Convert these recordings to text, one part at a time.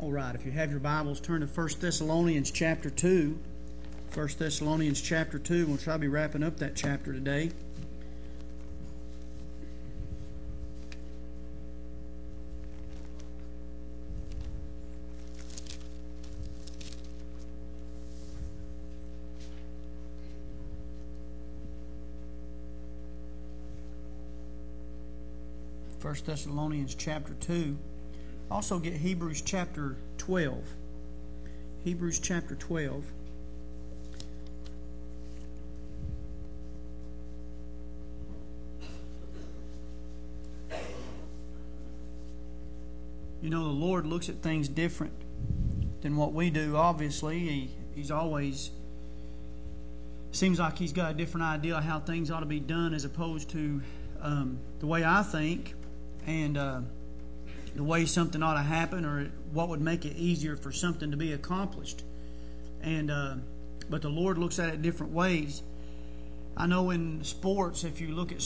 All right, if you have your Bibles, turn to 1 Thessalonians chapter 2. 1 Thessalonians chapter 2. We'll try to be wrapping up that chapter today. First Thessalonians chapter 2. Also get Hebrews chapter 12. Hebrews chapter 12. You know, the Lord looks at things different than what we do. Obviously, He's always seems like He's got a different idea of how things ought to be done as opposed to the way I think and the way something ought to happen, or what would make it easier for something to be accomplished. And but the Lord looks at it different ways. I know in sports, if you look at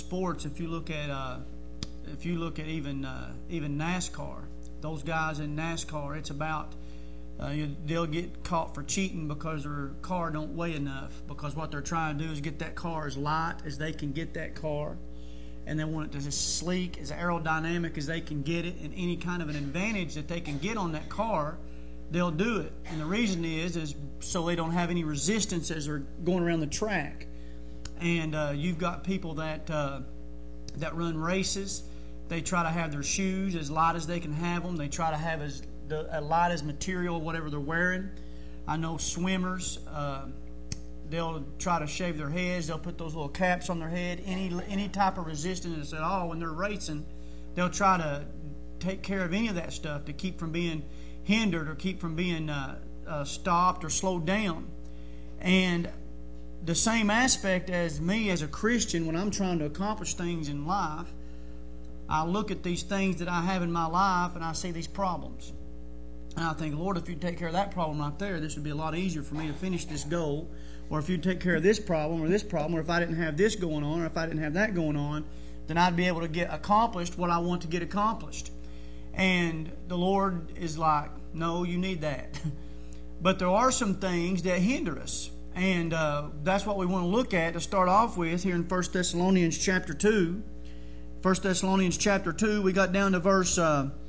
even NASCAR, those guys in NASCAR, it's about they'll get caught for cheating because their car don't weigh enough, because what they're trying to do is get that car as light as they can get that car. And they want it to as sleek, as aerodynamic as they can get it, and any kind of an advantage that they can get on that car, they'll do it. And the reason is so they don't have any resistance as they're going around the track. And you've got people that run races. They try to have their shoes as light as they can have them. They try to have as light as material, whatever they're wearing. I know swimmers. They'll try to shave their heads. They'll put those little caps on their head. Any type of resistance at all when they're racing, they'll try to take care of any of that stuff to keep from being hindered or keep from being stopped or slowed down. And the same aspect as me as a Christian, when I'm trying to accomplish things in life, I look at these things that I have in my life and I see these problems. And I think, Lord, if you'd take care of that problem right there, this would be a lot easier for me to finish this goal. Or if you'd take care of this problem, or if I didn't have this going on, or if I didn't have that going on, then I'd be able to get accomplished what I want to get accomplished. And the Lord is like, no, you need that. But there are some things that hinder us. And that's what we want to look at to start off with here in 1 Thessalonians chapter 2. 1 Thessalonians chapter 2, we got down to verse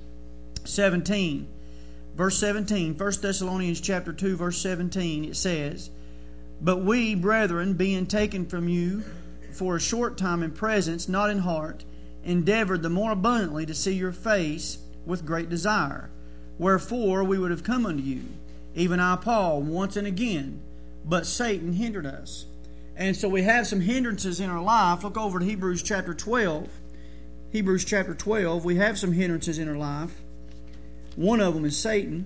17. Verse 17, 1 Thessalonians chapter 2, verse 17, it says, "But we, brethren, being taken from you for a short time in presence, not in heart, endeavored the more abundantly to see your face with great desire. Wherefore we would have come unto you, even I, Paul, once and again, but Satan hindered us." And so we have some hindrances in our life. Look over to Hebrews chapter 12. Hebrews chapter 12, we have some hindrances in our life. One of them is Satan,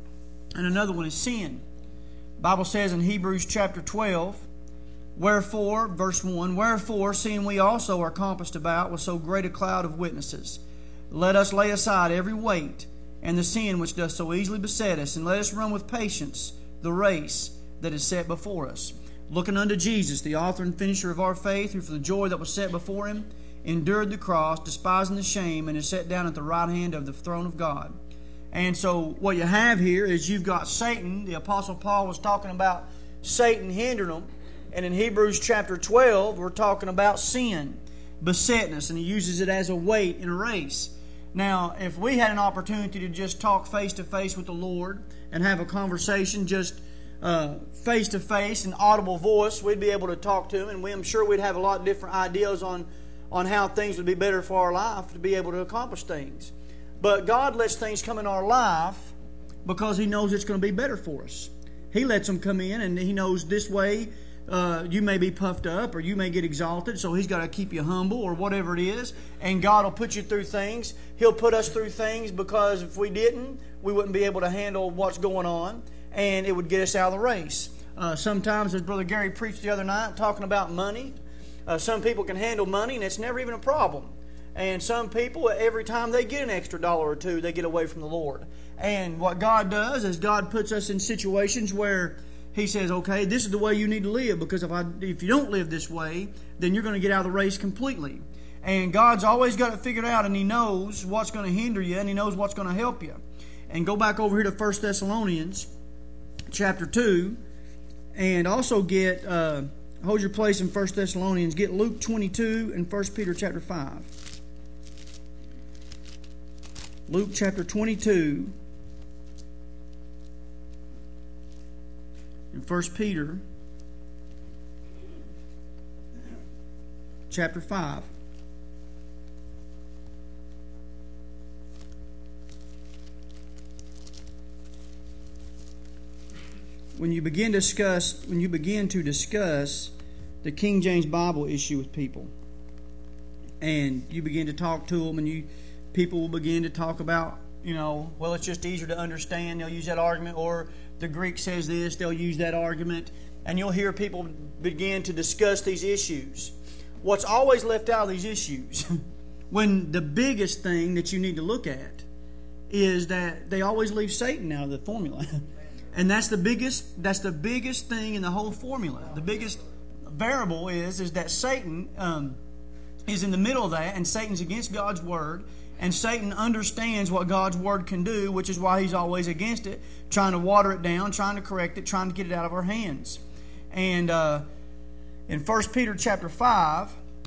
and another one is sin. The Bible says in Hebrews chapter 12, "Wherefore," verse 1, "Wherefore, seeing we also are compassed about with so great a cloud of witnesses, let us lay aside every weight and the sin which doth so easily beset us, and let us run with patience the race that is set before us, looking unto Jesus, the author and finisher of our faith, who for the joy that was set before him endured the cross, despising the shame, and is set down at the right hand of the throne of God." And so what you have here is you've got Satan. The Apostle Paul was talking about Satan hindering them. And in Hebrews chapter 12, we're talking about sin besetting us. And he uses it as a weight in a race. Now, if we had an opportunity to just talk face to face with the Lord and have a conversation just face to face, an audible voice, we'd be able to talk to Him. And I'm sure we'd have a lot of different ideas on how things would be better for our life to be able to accomplish things. But God lets things come in our life because He knows it's going to be better for us. He lets them come in, and He knows this way you may be puffed up or you may get exalted, so He's got to keep you humble or whatever it is. And God will put you through things. He'll put us through things because if we didn't, we wouldn't be able to handle what's going on, and it would get us out of the race. Sometimes, as Brother Gary preached the other night, talking about money, some people can handle money and it's never even a problem. And some people, every time they get an extra dollar or two, they get away from the Lord. And what God does is God puts us in situations where He says, okay, this is the way you need to live, because if you don't live this way, then you're going to get out of the race completely. And God's always got it figured out, and He knows what's going to hinder you, and He knows what's going to help you. And go back over here to 1 Thessalonians chapter 2. And also get, hold your place in 1 Thessalonians. Get Luke 22 and 1 Peter chapter 5. Luke chapter 22 and 1 Peter chapter 5. When you begin to discuss the King James Bible issue with people, and you begin to talk to them, and people will begin to talk about, well, it's just easier to understand. They'll use that argument, or the Greek says this, they'll use that argument, and you'll hear people begin to discuss these issues. What's always left out of these issues, when the biggest thing that you need to look at is that they always leave Satan out of the formula. And that's the biggest thing in the whole formula. The biggest variable is that Satan is in the middle of that, and Satan's against God's Word, and Satan understands what God's Word can do, which is why he's always against it, trying to water it down, trying to correct it, trying to get it out of our hands. And in 1 Peter chapter 5,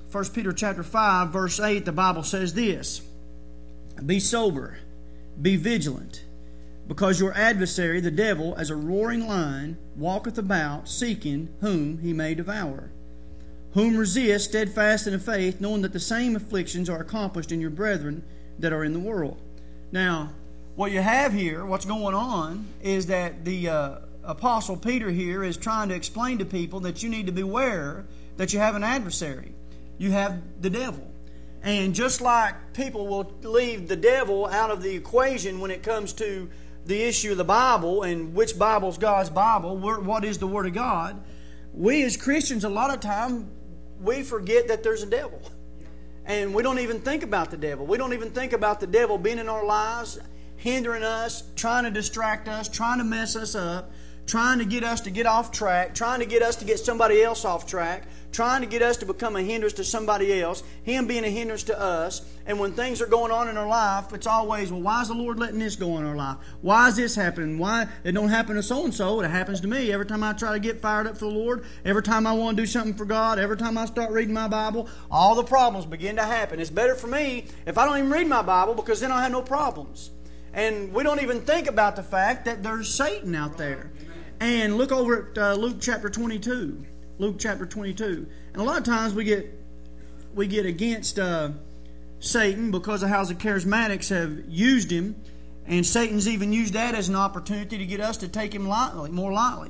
verse 8, the Bible says this: "Be sober, be vigilant, because your adversary, the devil, as a roaring lion, walketh about, seeking whom he may devour. Whom resist, steadfast in the faith, knowing that the same afflictions are accomplished in your brethren that are in the world." Now, what you have here, what's going on, is that the Apostle Peter here is trying to explain to people that you need to beware that you have an adversary. You have the devil. And just like people will leave the devil out of the equation when it comes to the issue of the Bible and which Bible is God's Bible, what is the Word of God, we as Christians, a lot of time, we forget that there's a devil. And we don't even think about the devil. We don't even think about the devil being in our lives, hindering us, trying to distract us, trying to mess us up, trying to get us to get off track, trying to get us to get somebody else off track, trying to get us to become a hindrance to somebody else, him being a hindrance to us. And when things are going on in our life, it's always, well, why is the Lord letting this go in our life? Why is this happening? Why it don't happen to so-and-so? It happens to me. Every time I try to get fired up for the Lord, every time I want to do something for God, every time I start reading my Bible, all the problems begin to happen. It's better for me if I don't even read my Bible, because then I'll have no problems. And we don't even think about the fact that there's Satan out there. And look over at Luke chapter 22. Luke chapter 22. And a lot of times we get against Satan because of how the charismatics have used him. And Satan's even used that as an opportunity to get us to take him more lightly.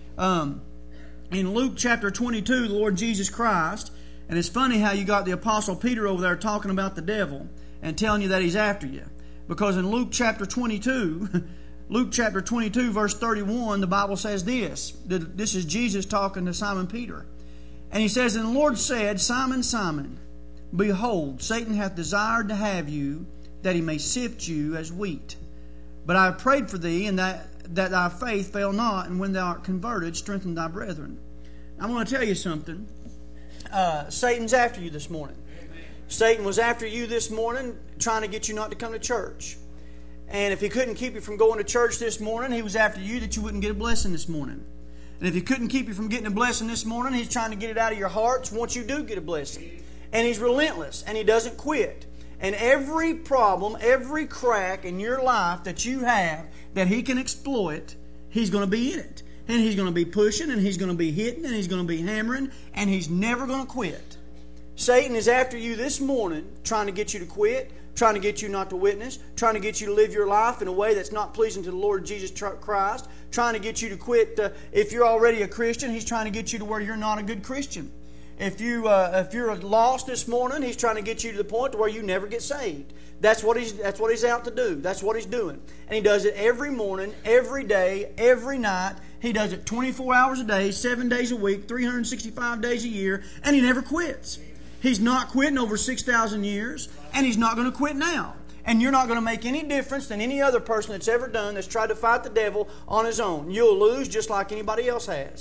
In Luke chapter 22, the Lord Jesus Christ, and it's funny how you got the Apostle Peter over there talking about the devil and telling you that he's after you. Because in Luke chapter 22... Luke chapter 22, verse 31, the Bible says this. This is Jesus talking to Simon Peter. And he says, "And the Lord said, Simon, Simon, behold, Satan hath desired to have you, that he may sift you as wheat. But I have prayed for thee, and that thy faith fail not, and when thou art converted, strengthen thy brethren." I'm going to tell you something. Satan's after you this morning. Satan was after you this morning, trying to get you not to come to church. And if he couldn't keep you from going to church this morning, he was after you that you wouldn't get a blessing this morning. And if he couldn't keep you from getting a blessing this morning, he's trying to get it out of your hearts once you do get a blessing. And he's relentless, and he doesn't quit. And every problem, every crack in your life that you have that he can exploit, he's going to be in it. And he's going to be pushing, and he's going to be hitting, and he's going to be hammering, and he's never going to quit. Satan is after you this morning, trying to get you to quit, trying to get you not to witness, trying to get you to live your life in a way that's not pleasing to the Lord Jesus Christ, trying to get you to quit. If you're already a Christian, he's trying to get you to where you're not a good Christian. If you're lost this morning, he's trying to get you to the point to where you never get saved. That's what he's out to do. That's what he's doing. And he does it every morning, every day, every night. He does it 24 hours a day, 7 days a week, 365 days a year, and he never quits. He's not quitting over 6,000 years, and he's not going to quit now. And you're not going to make any difference than any other person that's ever done that's tried to fight the devil on his own. You'll lose just like anybody else has.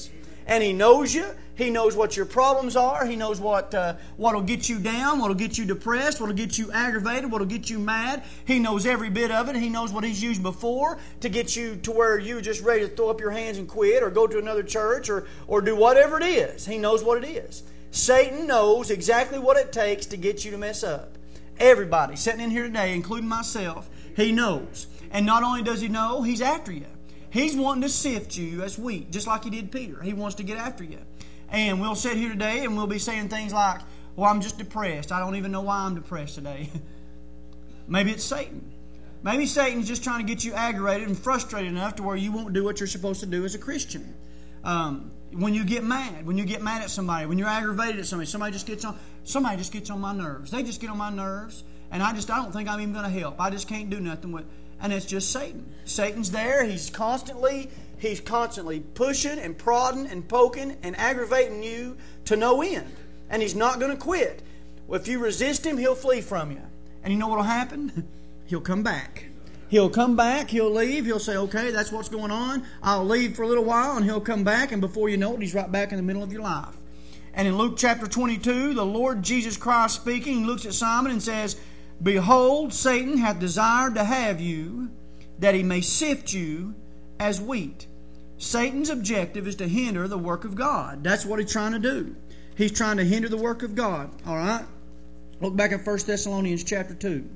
And He knows you. He knows what your problems are. He knows what'll get you down, what'll get you depressed, what'll get you aggravated, what'll get you mad. He knows every bit of it. He knows what He's used before to get you to where you're just ready to throw up your hands and quit or go to another church or do whatever it is. He knows what it is. Satan knows exactly what it takes to get you to mess up. Everybody sitting in here today, including myself, he knows. And not only does he know, he's after you. He's wanting to sift you as wheat, just like he did Peter. He wants to get after you. And we'll sit here today and we'll be saying things like, well, I'm just depressed. I don't even know why I'm depressed today. Maybe it's Satan. Maybe Satan's just trying to get you aggravated and frustrated enough to where you won't do what you're supposed to do as a Christian. When you get mad at somebody, when you're aggravated at somebody just gets on my nerves. They just get on my nerves, and I don't think I'm even going to help. I just can't do nothing with. And it's just Satan. Satan's there. He's constantly pushing and prodding and poking and aggravating you to no end. And he's not going to quit. Well, if you resist him, he'll flee from you. And you know what will happen? He'll come back. He'll come back, he'll leave, he'll say, okay, that's what's going on. I'll leave for a little while, and he'll come back, and before you know it, he's right back in the middle of your life. And in Luke chapter 22, the Lord Jesus Christ speaking, looks at Simon and says, behold, Satan hath desired to have you, that he may sift you as wheat. Satan's objective is to hinder the work of God. That's what he's trying to do. He's trying to hinder the work of God. All right? Look back at 1 Thessalonians chapter 2.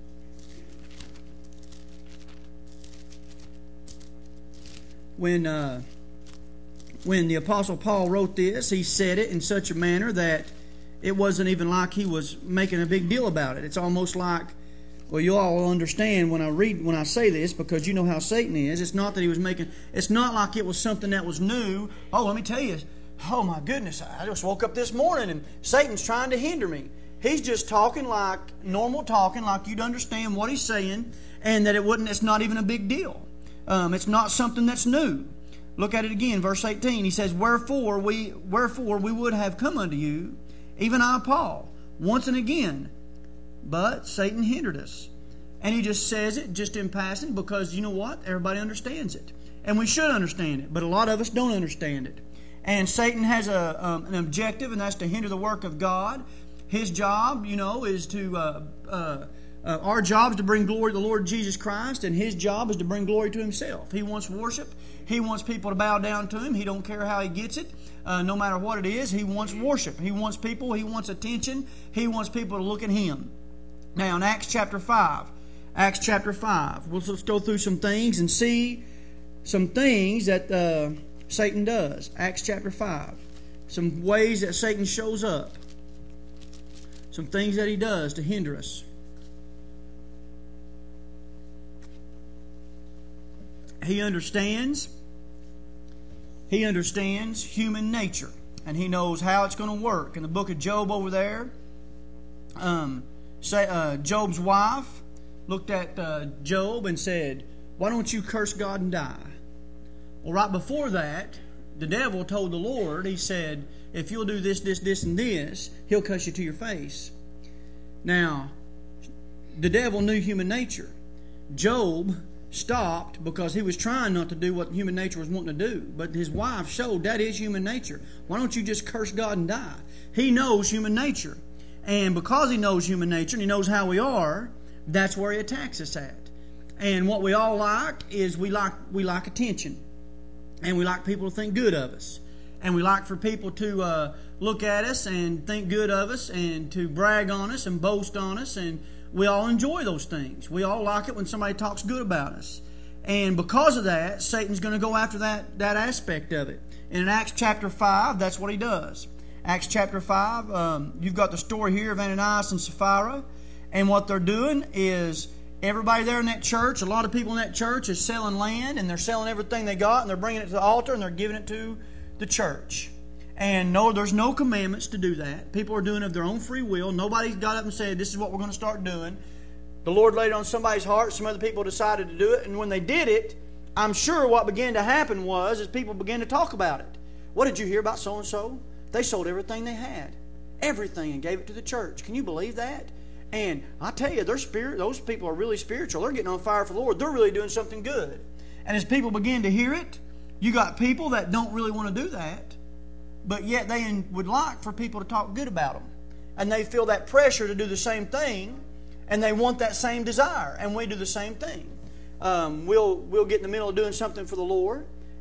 When the Apostle Paul wrote this, he said it in such a manner that it wasn't even like he was making a big deal about it. It's almost like, well, you all will understand when I say this, because you know how Satan is. It's not like it was something that was new. Oh, let me tell you, oh my goodness, I just woke up this morning and Satan's trying to hinder me. He's just talking like normal talking, like you'd understand what he's saying, and that it's not even a big deal. It's not something that's new. Look at it again, verse 18. He says, Wherefore we would have come unto you, even I, Paul, once and again, but Satan hindered us. And he just says it just in passing because you know what? Everybody understands it. And we should understand it, but a lot of us don't understand it. And Satan has an objective, and that's to hinder the work of God. His job, is to... our job is to bring glory to the Lord Jesus Christ, and His job is to bring glory to Himself. He wants worship. He wants people to bow down to Him. He don't care how He gets it. No matter what it is, He wants worship. He wants people. He wants attention. He wants people to look at Him. Now, in Acts chapter 5, let's go through some things and see some things that Satan does. Acts chapter 5. Some ways that Satan shows up. Some things that he does to hinder us. He understands human nature, and he knows how it's going to work. In the book of Job over there, Job's wife looked at Job and said, why don't you curse God and die? Well, right before that, the devil told the Lord, he said, if you'll do this, this, this, and this, he'll cuss you to your face. Now, the devil knew human nature. Job stopped because he was trying not to do what human nature was wanting to do. But his wife showed that is human nature. Why don't you just curse God and die? He knows human nature. And because he knows human nature and he knows how we are, that's where he attacks us at. And what we all like is we like attention. And we like people to think good of us. And we like for people to look at us and think good of us and to brag on us and boast on us, and we all enjoy those things. We all like it when somebody talks good about us. And because of that, Satan's going to go after that aspect of it. And in Acts chapter 5, that's what he does. Acts chapter 5, you've got the story here of Ananias and Sapphira. And what they're doing is everybody there in that church, a lot of people in that church is selling land, and they're selling everything they got, and they're bringing it to the altar, and they're giving it to the church. And no, there's no commandments to do that. People are doing it of their own free will. Nobody's got up and said, this is what we're going to start doing. The Lord laid it on somebody's heart. Some other people decided to do it. And when they did it, I'm sure what began to happen was people began to talk about it. What did you hear about so-and-so? They sold everything they had. Everything, and gave it to the church. Can you believe that? And I tell you, those people are really spiritual. They're getting on fire for the Lord. They're really doing something good. And as people begin to hear it, you got people that don't really want to do that. but yet they would like for people to talk good about them. And they feel that pressure to do the same thing, and they want that same desire, and we do the same thing. We'll get in the middle of doing something for the Lord,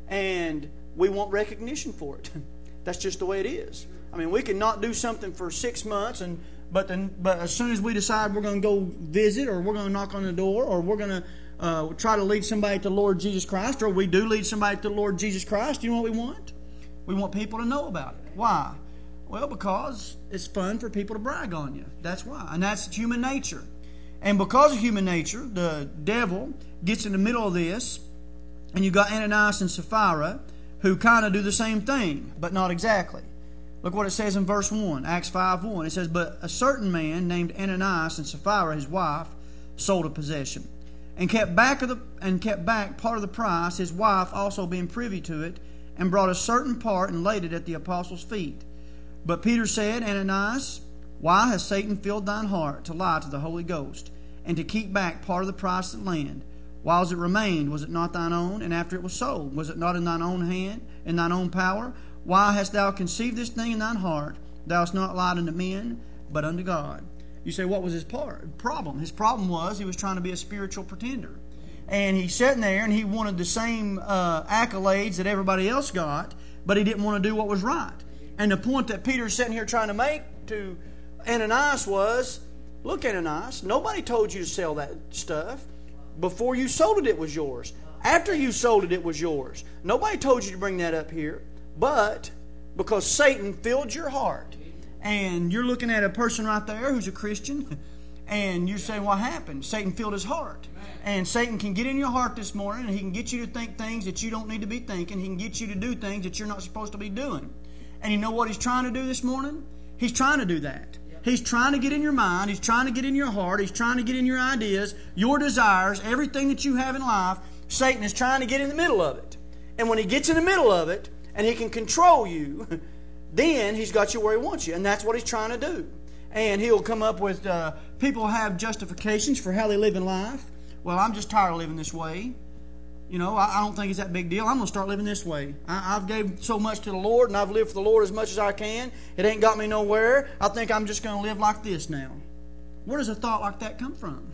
and we want recognition for it. That's just the way it is. I mean, we can not do something for 6 months, but as soon as we decide we're going to go visit, or we're going to knock on the door, or we're going to try to lead somebody to the Lord Jesus Christ, or we do lead somebody to the Lord Jesus Christ, you know what we want? We want people to know about it. Why? Well, because it's fun for people to brag on you. That's why. And that's human nature. And because of human nature, the devil gets in the middle of this, and you got Ananias and Sapphira, who kind of do the same thing, but not exactly. Look what it says in verse 1, Acts 5:1. It says, "But a certain man named Ananias and Sapphira, his wife, sold a possession, and kept back part of the price, his wife also being privy to it, and brought a certain part and laid it at the apostles' feet. But Peter said, Ananias, why has Satan filled thine heart to lie to the Holy Ghost, and to keep back part of the price of the land? Whiles it remained, was it not thine own? And after it was sold, was it not in thine own hand, in thine own power? Why hast thou conceived this thing in thine heart? Thou hast not lied unto men, but unto God." You say, what was his problem? His problem was he was trying to be a spiritual pretender. And he's sitting there and he wanted the same accolades that everybody else got, but he didn't want to do what was right. And the point that Peter's sitting here trying to make to Ananias was, look, Ananias, nobody told you to sell that stuff. Before you sold it, it was yours. After you sold it, it was yours. Nobody told you to bring that up here. But because Satan filled your heart, and you're looking at a person right there who's a Christian, and you're saying, what happened? Satan filled his heart. And Satan can get in your heart this morning, and he can get you to think things that you don't need to be thinking. He can get you to do things that you're not supposed to be doing. And you know what he's trying to do this morning? He's trying to do that. He's trying to get in your mind. He's trying to get in your heart. He's trying to get in your ideas, your desires, everything that you have in life. Satan is trying to get in the middle of it. And when he gets in the middle of it, and he can control you, then he's got you where he wants you. And that's what he's trying to do. And he'll come up with, people have justifications for how they live in life. Well, I'm just tired of living this way. You know, I don't think it's that big deal. I'm going to start living this way. I've gave so much to the Lord, and I've lived for the Lord as much as I can. It ain't got me nowhere. I think I'm just going to live like this now. Where does a thought like that come from?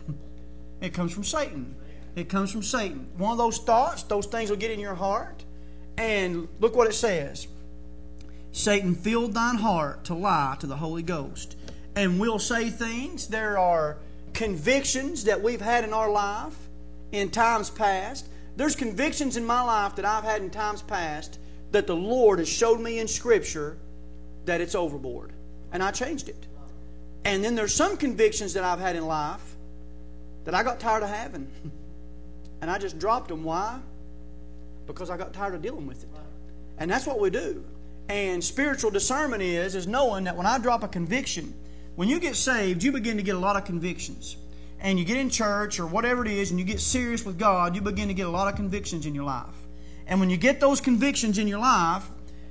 It comes from Satan. It comes from Satan. One of those thoughts, those things will get in your heart. And look what it says. Satan filled thine heart to lie to the Holy Ghost. And we'll say things. There are convictions that we've had in our life in times past. There's convictions in my life that I've had in times past that the Lord has showed me in Scripture that it's overboard. And I changed it. And then there's some convictions that I've had in life that I got tired of having. And I just dropped them. Why? Because I got tired of dealing with it. And that's what we do. And spiritual discernment is knowing that when I drop a conviction, when you get saved, you begin to get a lot of convictions. And you get in church or whatever it is, and you get serious with God, you begin to get a lot of convictions in your life. And when you get those convictions in your life,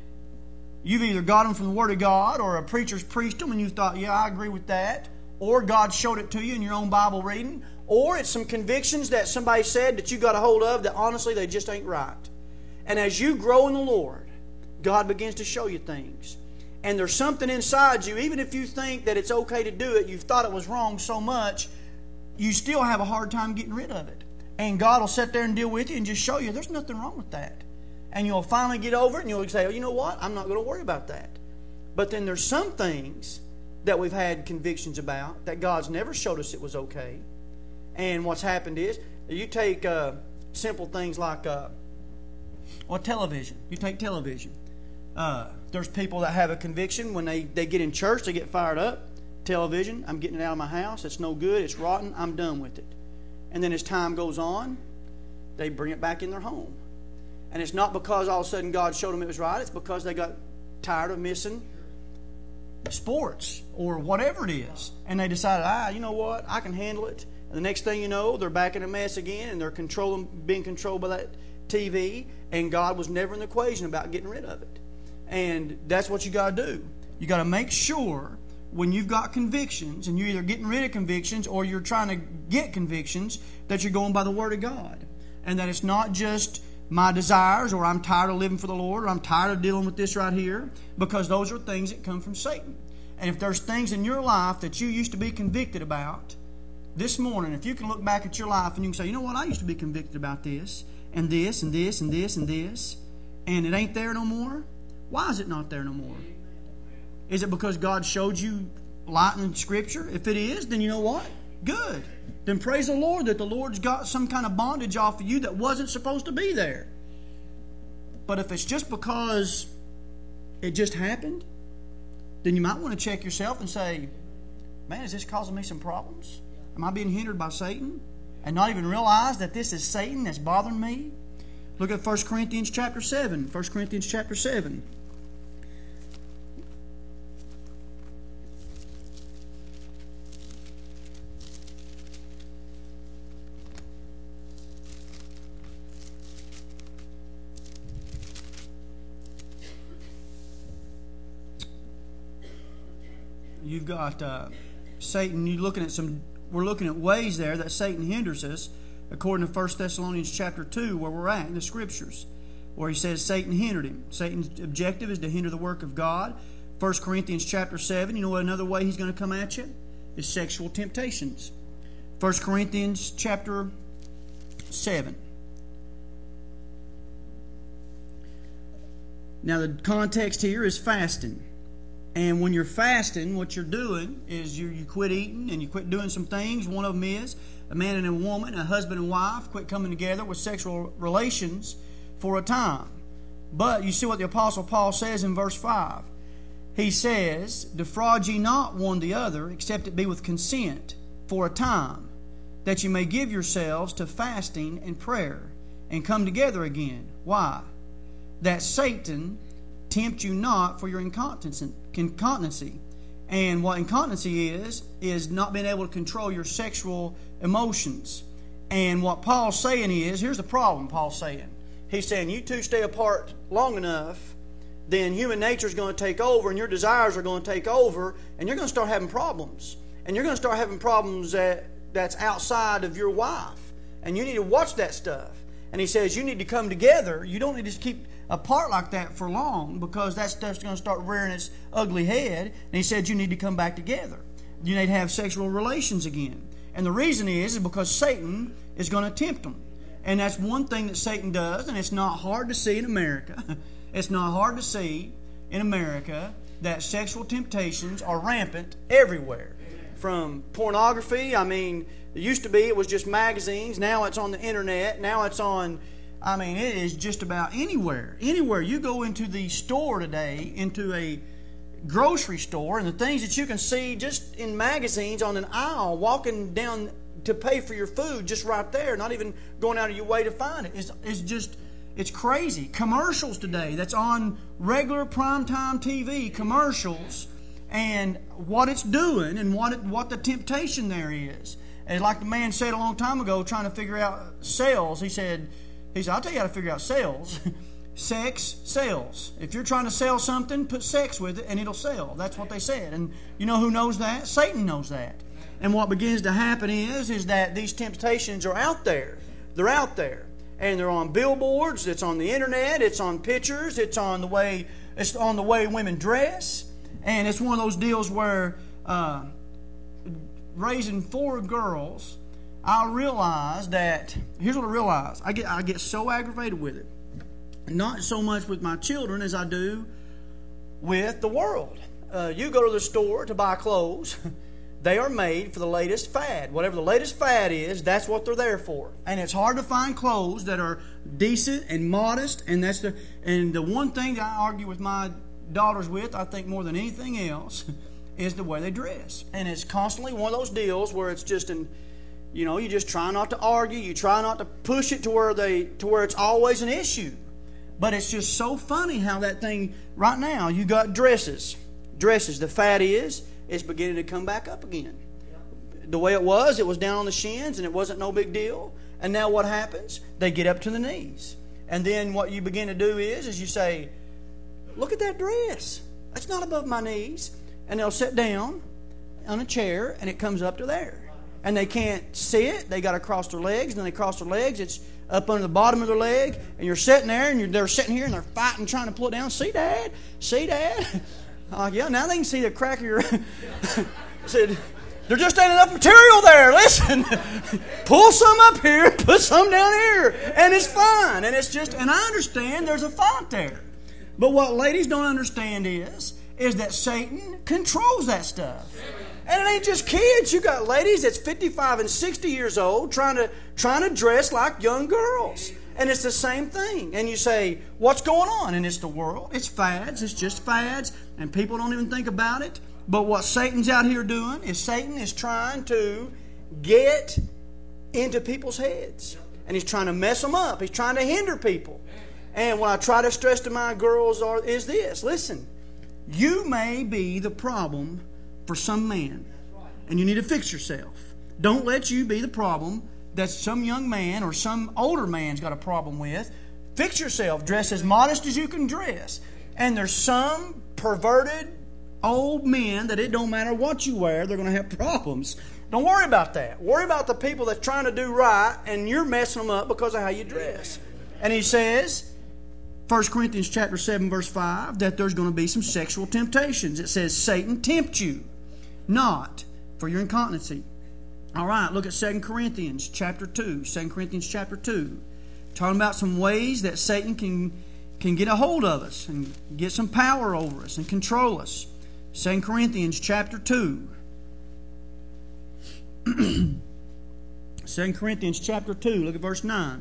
you've either got them from the Word of God, or a preacher's preached them and you thought, yeah, I agree with that. Or God showed it to you in your own Bible reading. Or it's some convictions that somebody said that you got a hold of that honestly they just ain't right. And as you grow in the Lord, God begins to show you things. And there's something inside you, even if you think that it's okay to do it, you've thought it was wrong so much, you still have a hard time getting rid of it. And God will sit there and deal with you and just show you there's nothing wrong with that. And you'll finally get over it and you'll say, oh, you know what? I'm not going to worry about that. But then there's some things that we've had convictions about that God's never showed us it was okay. And what's happened is, you take simple things like television. You take television. There's people that have a conviction when they get in church, they get fired up. Television, I'm getting it out of my house. It's no good. It's rotten. I'm done with it. And then as time goes on, they bring it back in their home. And it's not because all of a sudden God showed them it was right. It's because they got tired of missing sports or whatever it is. And they decided, you know what? I can handle it. And the next thing you know, they're back in a mess again, and they're being controlled by that TV. And God was never in the equation about getting rid of it. And that's what you got to do. You got to make sure when you've got convictions, and you're either getting rid of convictions or you're trying to get convictions, that you're going by the Word of God. And that it's not just my desires, or I'm tired of living for the Lord, or I'm tired of dealing with this right here, because those are things that come from Satan. And if there's things in your life that you used to be convicted about, this morning, if you can look back at your life and you can say, you know what, I used to be convicted about this, and this, and this, and this, and this, and it ain't there no more. Why is it not there no more? Is it because God showed you light in Scripture? If it is, then you know what? Good. Then praise the Lord that the Lord's got some kind of bondage off of you that wasn't supposed to be there. But if it's just because it just happened, then you might want to check yourself and say, man, is this causing me some problems? Am I being hindered by Satan? And not even realize that this is Satan that's bothering me? Look at 1 Corinthians chapter 7. 1 Corinthians chapter 7. You've got Satan. We're looking at ways there that Satan hinders us, according to 1 Thessalonians chapter 2, where we're at in the Scriptures, where he says Satan hindered him. Satan's objective is to hinder the work of God. 1 Corinthians chapter 7, you know what another way he's going to come at you? Is sexual temptations. 1 Corinthians chapter 7. Now the context here is fasting. And when you're fasting, what you're doing is you quit eating and you quit doing some things. One of them is a man and a woman, a husband and wife, quit coming together with sexual relations for a time. But you see what the Apostle Paul says in verse 5. He says, defraud ye not one the other, except it be with consent for a time, that you may give yourselves to fasting and prayer, and come together again. Why? That Satan tempt you not for your incontinency. And what incontinency is not being able to control your sexual emotions. And what Paul's saying is, here's the problem Paul's saying. He's saying, you two stay apart long enough, then human nature is going to take over, and your desires are going to take over, and you're going to start having problems. And you're going to start having problems that's outside of your wife. And you need to watch that stuff. And he says, you need to come together. You don't need to keep apart like that for long, because that stuff's going to start rearing its ugly head. And he said you need to come back together. You need to have sexual relations again. And the reason is because Satan is going to tempt them. And that's one thing that Satan does, and it's not hard to see in America. It's not hard to see in America that sexual temptations are rampant everywhere. From pornography, it used to be it was just magazines. Now it's on the internet. Now it's on... it is just about anywhere. Anywhere. You go into the store today, into a grocery store, and the things that you can see just in magazines on an aisle, walking down to pay for your food just right there, not even going out of your way to find it. It's crazy. Commercials today that's on regular primetime TV, commercials, and what it's doing and what the temptation there is. And like the man said a long time ago, trying to figure out sales, he said, I'll tell you how to figure out sales. Sex sells. If you're trying to sell something, put sex with it and it'll sell. That's what they said. And you know who knows that? Satan knows that. And what begins to happen is that these temptations are out there. They're out there. And they're on billboards, it's on the internet, it's on pictures, it's on the way women dress. And it's one of those deals where raising 4 girls, I realize that, here's what I realize. I get so aggravated with it. Not so much with my children as I do with the world. You go to the store to buy clothes. They are made for the latest fad. Whatever the latest fad is, that's what they're there for. And it's hard to find clothes that are decent and modest. And the one thing that I argue with my daughters with, I think more than anything else, is the way they dress. And it's constantly one of those deals where it's just you just try not to argue. You try not to push it to where it's always an issue. But it's just so funny how that thing, right now, you got dresses. The fad is, it's beginning to come back up again. The way it was down on the shins and it wasn't no big deal. And now what happens? They get up to the knees. And then what you begin to do is you say, look at that dress. That's not above my knees. And they'll sit down on a chair and it comes up to there. And they can't sit. They got to cross their legs. And then they cross their legs. It's up under the bottom of their leg, and you're sitting there, and they're sitting here, and they're fighting, trying to pull it down. See, Dad? See, Dad? Yeah, now they can see the crack of your... said, there just ain't enough material there. Listen, pull some up here, put some down here, and it's fine. And it's just, and I understand there's a fight there. But what ladies don't understand is that Satan controls that stuff. And it ain't just kids. You got ladies that's 55 and 60 years old trying to dress like young girls. And it's the same thing. And you say, what's going on? And it's the world. It's fads. It's just fads. And people don't even think about it. But what Satan's out here doing is Satan is trying to get into people's heads. And he's trying to mess them up. He's trying to hinder people. And what I try to stress to my girls is this. Listen, you may be the problem for some man. And you need to fix yourself. Don't let you be the problem that some young man or some older man's got a problem with. Fix yourself. Dress as modest as you can dress. And there's some perverted old men that it don't matter what you wear, they're going to have problems. Don't worry about that. Worry about the people that's trying to do right, and you're messing them up because of how you dress. And he says, 1 Corinthians chapter 7, verse 5, that there's going to be some sexual temptations. It says, Satan tempt you, not for your incontinency. All right, look at 2 Corinthians chapter 2. 2 Corinthians chapter 2. Talking about some ways that Satan can get a hold of us and get some power over us and control us. 2 Corinthians chapter 2. 2 Corinthians chapter 2, look at verse 9.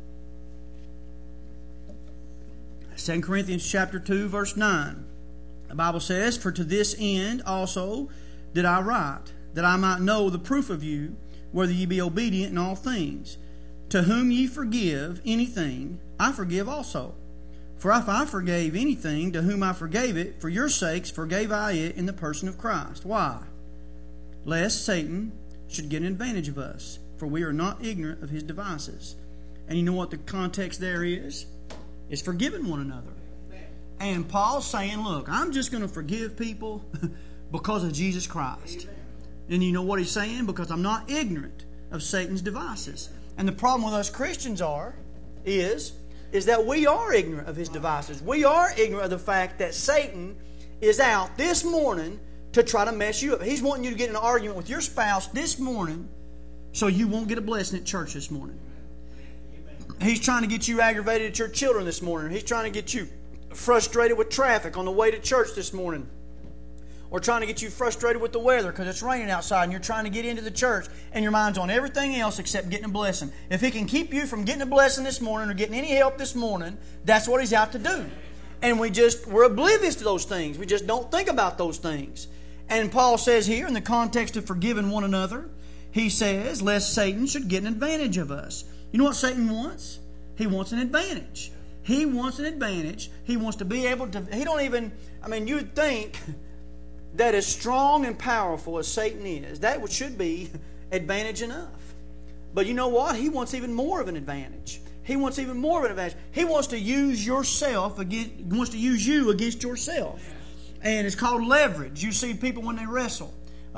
2 Corinthians chapter 2, verse 9. The Bible says, for to this end also did I write, that I might know the proof of you, whether ye be obedient in all things. To whom ye forgive anything, I forgive also. For if I forgave anything to whom I forgave it, for your sakes forgave I it in the person of Christ. Why? Lest Satan should get an advantage of us, for we are not ignorant of his devices. And you know what the context there is? It's forgiving one another. And Paul's saying, look, I'm just going to forgive people because of Jesus Christ. And you know what he's saying? Because I'm not ignorant of Satan's devices. And the problem with us Christians is that we are ignorant of his devices. We are ignorant of the fact that Satan is out this morning to try to mess you up. He's wanting you to get in an argument with your spouse this morning so you won't get a blessing at church this morning. He's trying to get you aggravated at your children this morning. He's trying to get you frustrated with traffic on the way to church this morning. Or trying to get you frustrated with the weather because it's raining outside and you're trying to get into the church and your mind's on everything else except getting a blessing. If he can keep you from getting a blessing this morning or getting any help this morning, that's what he's out to do. And we're oblivious to those things. We just don't think about those things. And Paul says here, in the context of forgiving one another, he says, lest Satan should get an advantage of us. You know what Satan wants? He wants an advantage. He wants an advantage. He wants to be able to... you'd think that as strong and powerful as Satan is, that should be advantage enough. But you know what? He wants even more of an advantage. He wants even more of an advantage. He wants to use you against yourself. And it's called leverage. You see people when they wrestle.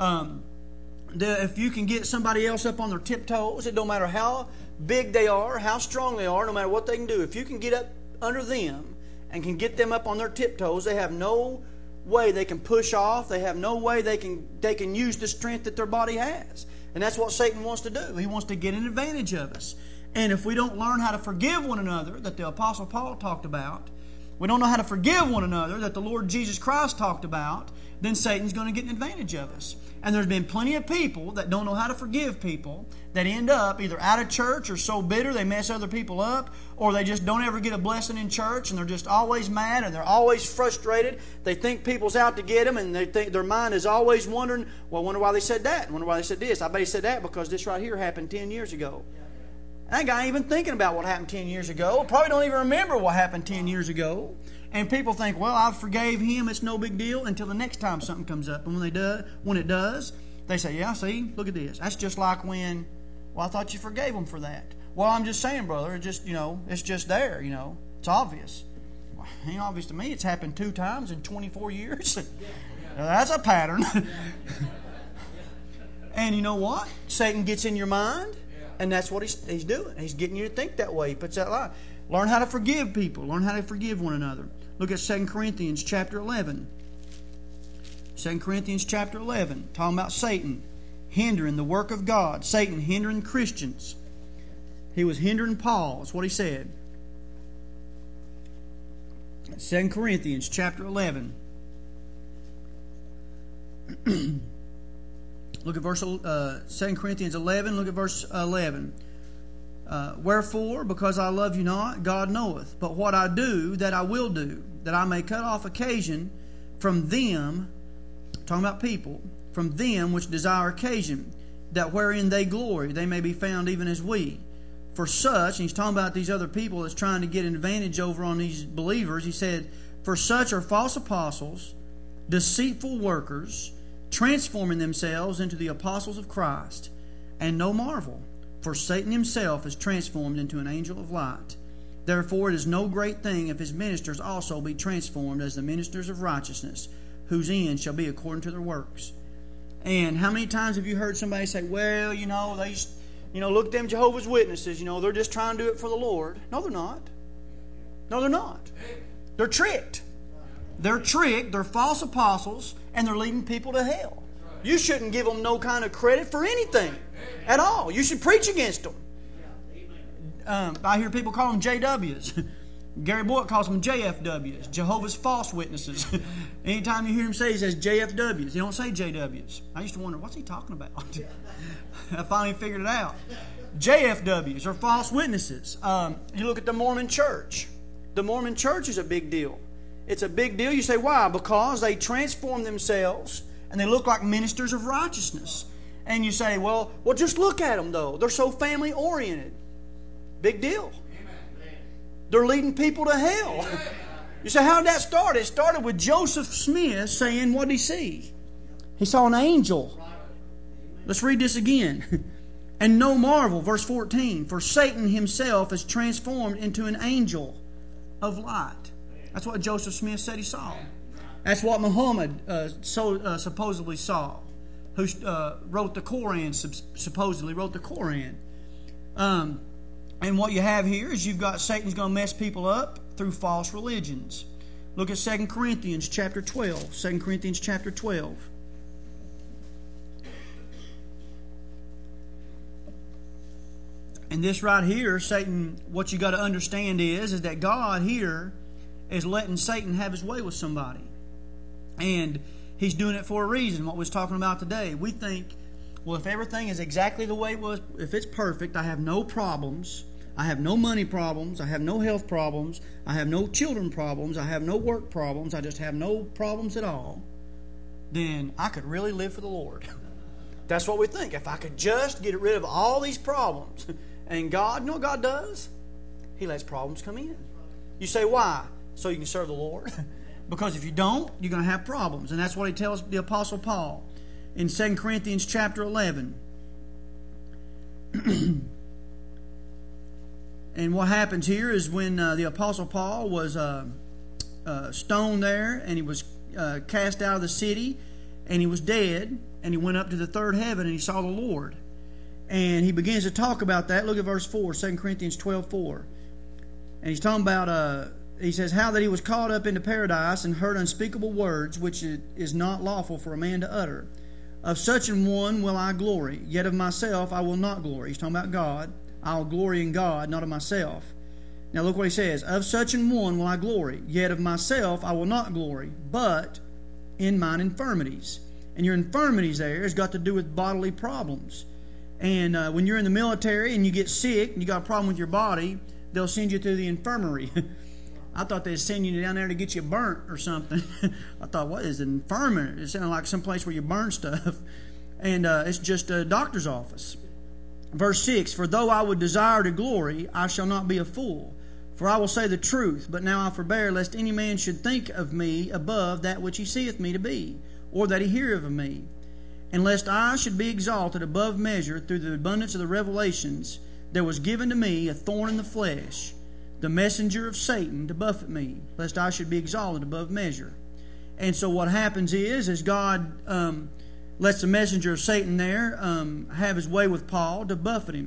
If you can get somebody else up on their tiptoes, it don't matter how big they are, how strong they are, no matter what they can do. If you can get up under them and can get them up on their tiptoes, they have no way they can push off. They have no way they can use the strength that their body has. And that's what Satan wants to do. He wants to get an advantage of us. And if we don't learn how to forgive one another, that the Apostle Paul talked about, we don't know how to forgive one another, that the Lord Jesus Christ talked about, then Satan's going to get an advantage of us. And there's been plenty of people that don't know how to forgive people that end up either out of church or so bitter they mess other people up, or they just don't ever get a blessing in church and they're just always mad and they're always frustrated. They think people's out to get them and they think their mind is always wondering, well, I wonder why they said that. I wonder why they said this. I bet he said that because this right here happened 10 years ago. And that guy ain't even thinking about what happened 10 years ago. Probably don't even remember what happened 10 years ago. And people think, well, I forgave him, it's no big deal, until the next time something comes up. And when it does, they say, yeah, see, look at this. That's just like when, well, I thought you forgave him for that. Well, I'm just saying, brother, it's just there, It's obvious. Well, it ain't obvious to me. It's happened 2 times in 24 years. Now, that's a pattern. And you know what? Satan gets in your mind And that's what he's doing. He's getting you to think that way. He puts that lie. Learn how to forgive people. Learn how to forgive one another. Look at 2 Corinthians chapter 11. 2 Corinthians chapter 11, talking about Satan hindering the work of God. Satan hindering Christians. He was hindering Paul. That's what he said. 2 Corinthians chapter 11. Look at verse 2 Corinthians 11. Look at verse 11. Wherefore, because I love you not, God knoweth. But what I do, that I will do, that I may cut off occasion from them, talking about people, from them which desire occasion, that wherein they glory, they may be found even as we. For such, and he's talking about these other people that's trying to get an advantage over on these believers, he said, for such are false apostles, deceitful workers, transforming themselves into the apostles of Christ. And no marvel, for Satan himself is transformed into an angel of light. Therefore it is no great thing if his ministers also be transformed as the ministers of righteousness, whose end shall be according to their works. And how many times have you heard somebody say, well, look at them Jehovah's Witnesses, they're just trying to do it for the Lord. No, they're not. No, they're not. They're tricked. They're tricked, they're false apostles, and they're leading people to hell. You shouldn't give them no kind of credit for anything at all. You should preach against them. I hear people call them JWs. Gary Boyd calls them JFWs, Jehovah's False Witnesses. Anytime you hear him say, he says JFWs. He don't say JWs. I used to wonder, what's he talking about? I finally figured it out. JFWs are false witnesses. You look at the Mormon Church. The Mormon Church is a big deal. It's a big deal. You say, why? Because they transform themselves and they look like ministers of righteousness. And you say, well, just look at them, though. They're so family-oriented. Big deal. They're leading people to hell. You say, how did that start? It started with Joseph Smith saying, what did he see? He saw an angel. Let's read this again. And no marvel, verse 14, for Satan himself is transformed into an angel of light. That's what Joseph Smith said he saw. That's what Muhammad supposedly saw, who wrote the Koran, supposedly wrote the Koran. And what you have here is you've got Satan's going to mess people up through false religions. Look at 2 Corinthians chapter 12. 2 Corinthians chapter 12. And this right here, Satan, what you got to understand is that God here is letting Satan have his way with somebody. And he's doing it for a reason, what we was talking about today. We think, well, if everything is exactly the way it was, if it's perfect, I have no problems, I have no money problems, I have no health problems, I have no children problems, I have no work problems, I just have no problems at all, then I could really live for the Lord. That's what we think. If I could just get rid of all these problems. And God, you know what God does? He lets problems come in. You say, why? So you can serve the Lord? Because if you don't, you're going to have problems. And that's what he tells the Apostle Paul in 2 Corinthians chapter 11. And what happens here is when the Apostle Paul was stoned there, and he was cast out of the city, and he was dead, and he went up to the third heaven, and he saw the Lord. And he begins to talk about that. Look at verse 4, 2 Corinthians 12:4. And he's talking about, he says, how that he was caught up into paradise and heard unspeakable words, which it is not lawful for a man to utter. Of such an one will I glory, yet of myself I will not glory. He's talking about God. I'll glory in God, not of myself. Now look what he says. Of such an one will I glory, yet of myself I will not glory, but in mine infirmities. And your infirmities there has got to do with bodily problems. And when you're in the military and you get sick and you got a problem with your body, they'll send you to the infirmary. I thought they'd send you down there to get you burnt or something. I thought, what is an infirmary? It sounded like some place where you burn stuff. And it's just a doctor's office. Verse 6, for though I would desire to glory, I shall not be a fool. For I will say the truth, but now I forbear, lest any man should think of me above that which he seeth me to be, or that he heareth of me. And lest I should be exalted above measure through the abundance of the revelations, there was given to me a thorn in the flesh, the messenger of Satan, to buffet me, lest I should be exalted above measure. And so what happens is God lets the messenger of Satan there have his way with Paul to buffet him.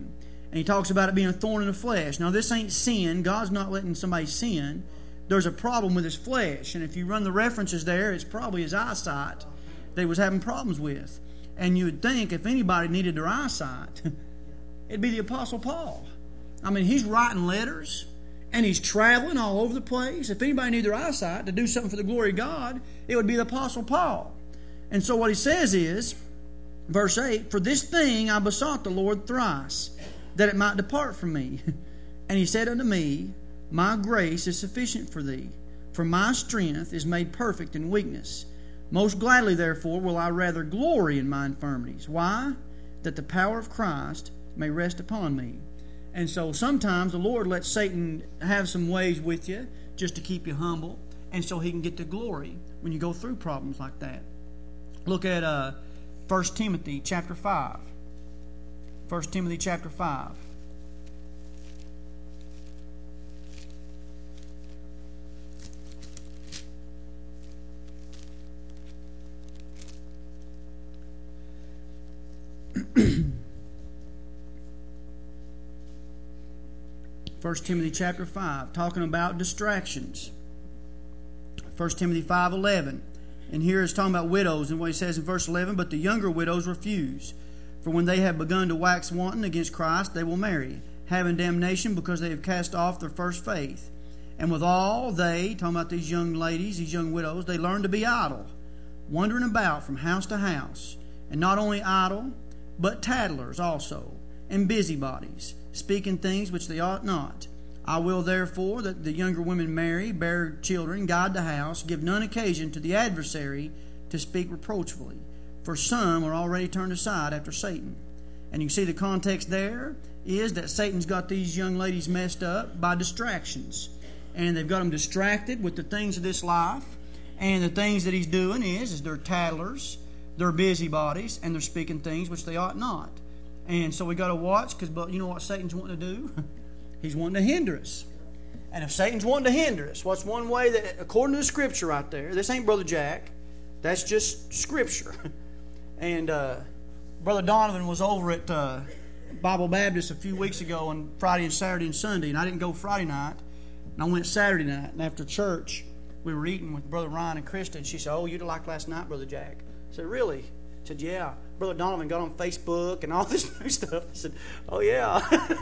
And he talks about it being a thorn in the flesh. Now, this ain't sin. God's not letting somebody sin. There's a problem with his flesh. And if you run the references there, it's probably his eyesight that he was having problems with. And you would think if anybody needed their eyesight, it'd be the Apostle Paul. I mean, he's writing letters and he's traveling all over the place. If anybody needed their eyesight to do something for the glory of God, it would be the Apostle Paul. And so what he says is, verse 8, "For this thing I besought the Lord thrice, that it might depart from me. And he said unto me, My grace is sufficient for thee, for my strength is made perfect in weakness. Most gladly, therefore, will I rather glory in my infirmities." Why? "That the power of Christ may rest upon me." And so sometimes the Lord lets Satan have some ways with you just to keep you humble, and so he can get the glory when you go through problems like that. Look at 1 Timothy chapter 5. 1 Timothy chapter 5. First Timothy chapter 5, talking about distractions. 1 Timothy 5:11. And here it's talking about widows, and what he says in verse 11, "But the younger widows refuse. For when they have begun to wax wanton against Christ, they will marry, having damnation because they have cast off their first faith. And withal they," talking about these young ladies, these young widows, "they learn to be idle, wandering about from house to house. And not only idle, but tattlers also, and busybodies, speaking things which they ought not. I will therefore that the younger women marry, bear children, guide the house, give none occasion to the adversary to speak reproachfully. For some are already turned aside after Satan." And you can see the context there is that Satan's got these young ladies messed up by distractions. And they've got them distracted with the things of this life. And the things that he's doing is they're tattlers, they're busybodies, and they're speaking things which they ought not. And so we got to watch, because you know what Satan's wanting to do? He's wanting to hinder us. And if Satan's wanting to hinder us, what's one way that, according to the Scripture right there, this ain't Brother Jack, that's just Scripture. And Brother Donovan was over at Bible Baptist a few weeks ago on Friday and Saturday and Sunday, and I didn't go Friday night, and I went Saturday night. And after church, we were eating with Brother Ryan and Krista, and she said, "Oh, you like last night, Brother Jack?" I said, "Really?" I said, "Yeah. Brother Donovan got on Facebook and all this new stuff." I said, "Oh, yeah."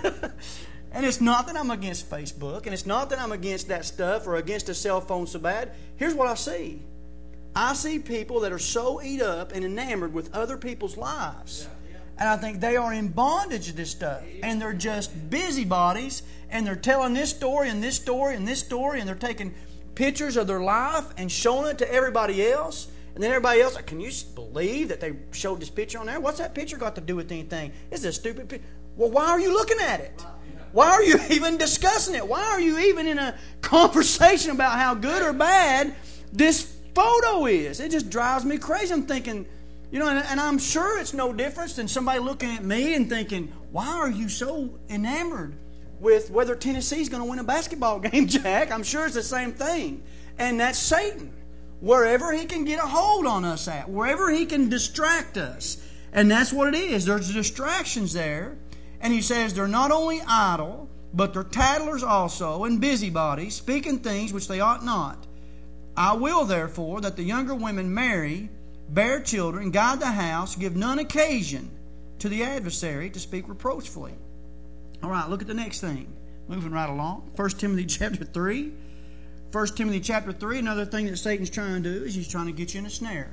And it's not that I'm against Facebook, and it's not that I'm against that stuff or against a cell phone so bad. Here's what I see. I see people that are so eat up and enamored with other people's lives. And I think they are in bondage to this stuff. And they're just busybodies, and they're telling this story and this story and this story, and they're taking pictures of their life and showing it to everybody else. And then everybody else, like, "Can you believe that they showed this picture on there? What's that picture got to do with anything? It's a stupid picture." Well, why are you looking at it? Why are you even discussing it? Why are you even in a conversation about how good or bad this photo is? It just drives me crazy. I'm thinking, you know, and I'm sure it's no difference than somebody looking at me and thinking, "Why are you so enamored with whether Tennessee's going to win a basketball game, Jack?" I'm sure it's the same thing. And that's Satan. Wherever he can get a hold on us at, wherever he can distract us. And that's what it is. There's distractions there. And he says they're not only idle, but they're tattlers also, and busybodies, speaking things which they ought not. I will therefore that the younger women marry, bear children, guide the house, give none occasion to the adversary to speak reproachfully. All right, look at the next thing. Moving right along. 1 Timothy chapter 3. 1 Timothy chapter 3, another thing that Satan's trying to do is he's trying to get you in a snare.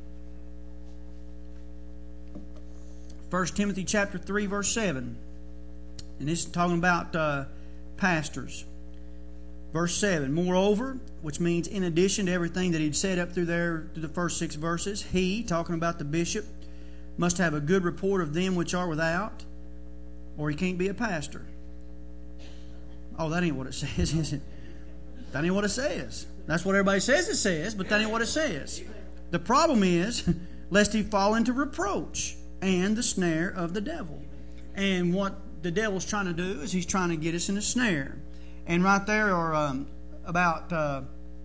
1 Timothy chapter 3, verse 7. And this is talking about pastors. Verse 7. "Moreover," which means in addition to everything that he'd said up through there, through the first 6 verses, "he," talking about the bishop, "must have a good report of them which are without, or he can't be a pastor." Oh, that ain't what it says, is it? That ain't what it says. That's what everybody says it says, but that ain't what it says. The problem is, lest he fall into reproach and the snare of the devil. And what the devil's trying to do is he's trying to get us in a snare. And right there are about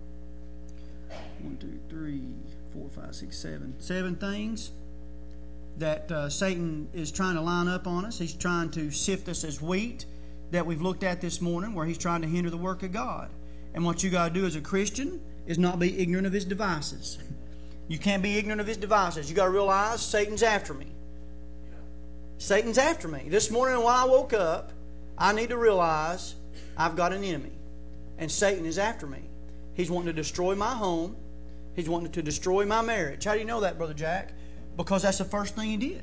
1, 2, 3, 4, 5, 6, 7 things that Satan is trying to line up on us. He's trying to sift us as wheat that we've looked at this morning, where he's trying to hinder the work of God. And what you got to do as a Christian is not be ignorant of his devices. You can't be ignorant of his devices. You got to realize Satan's after me. Satan's after me. This morning when I woke up, I need to realize I've got an enemy. And Satan is after me. He's wanting to destroy my home. He's wanting to destroy my marriage. How do you know that, Brother Jack? Because that's the first thing he did.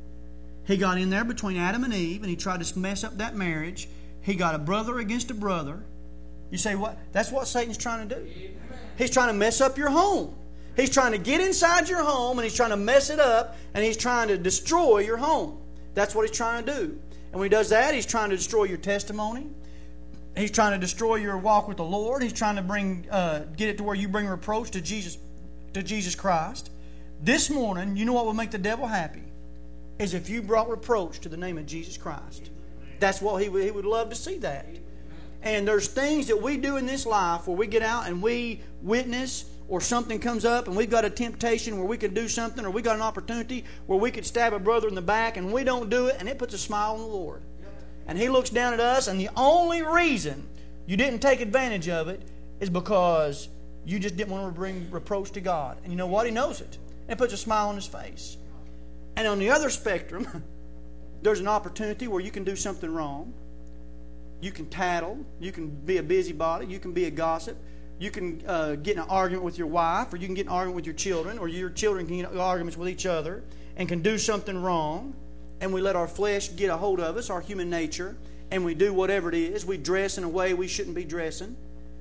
He got in there between Adam and Eve, and he tried to mess up that marriage. He got a brother against a brother. You say, what? That's what Satan's trying to do. He's trying to mess up your home. He's trying to get inside your home, and he's trying to mess it up, and he's trying to destroy your home. That's what he's trying to do. And when he does that, he's trying to destroy your testimony. He's trying to destroy your walk with the Lord. He's trying to get it to where you bring reproach to Jesus Christ. This morning, you know what will make the devil happy? Is if you brought reproach to the name of Jesus Christ. That's what he would love to see that. And there's things that we do in this life where we get out and we witness, or something comes up and we've got a temptation where we could do something, or we got an opportunity where we could stab a brother in the back, and we don't do it, and it puts a smile on the Lord. And He looks down at us, and the only reason you didn't take advantage of it is because you just didn't want to bring reproach to God. And you know what? He knows it. And it puts a smile on His face. And on the other spectrum, there's an opportunity where you can do something wrong. You can tattle. You can be a busybody. You can be a gossip. You can get in an argument with your wife, or you can get in an argument with your children, or your children can get in arguments with each other and can do something wrong. And we let our flesh get a hold of us, our human nature, and we do whatever it is. We dress in a way we shouldn't be dressing.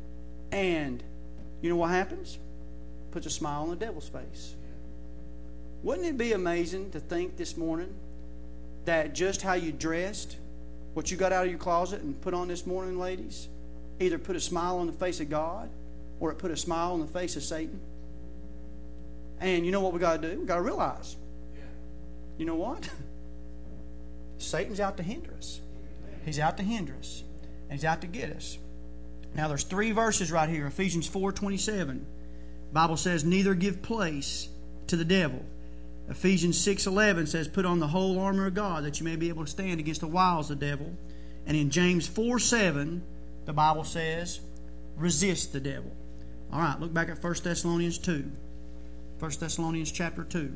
And you know what happens? Puts a smile on the devil's face. Wouldn't it be amazing to think this morning that just how you dressed, what you got out of your closet and put on this morning, ladies, either put a smile on the face of God or it put a smile on the face of Satan? And you know what we got to do? We got to realize, you know what? Satan's out to hinder us. He's out to hinder us. And he's out to get us. Now there's 3 verses right here. Ephesians 4:27. The Bible says, neither give place to the devil. Ephesians 6:11 says, put on the whole armor of God that you may be able to stand against the wiles of the devil. And in James 4:7, the Bible says, resist the devil. All right, look back at 1 Thessalonians 2. 1 Thessalonians chapter 2.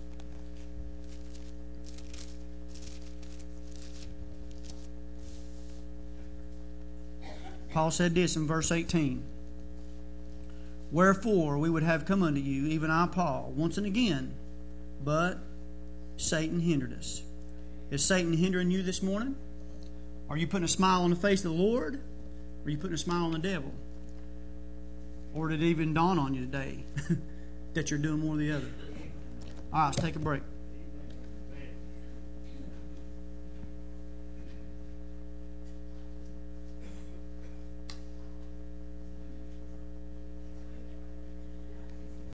Paul said this in verse 18. Wherefore we would have come unto you, even I, Paul, once and again, but Satan hindered us. Is Satan hindering you this morning? Are you putting a smile on the face of the Lord? Or are you putting a smile on the devil? Or did it even dawn on you today that you're doing one or the other? All right, let's take a break.